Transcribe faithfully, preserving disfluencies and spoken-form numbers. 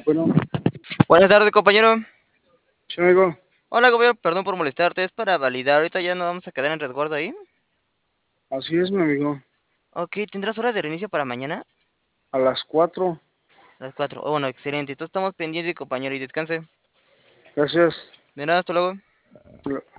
Bueno, Buenas tardes, compañero. sí, amigo. Hola, compañero, perdón por molestarte, es para validar, ahorita ya no vamos a quedar en resguardo ahí. Así es, mi amigo. Ok, ¿tendrás hora de reinicio para mañana? A las cuatro. A las cuatro. Oh, bueno, excelente. Entonces estamos pendientes, compañero, y descanse. Gracias. De nada, hasta luego.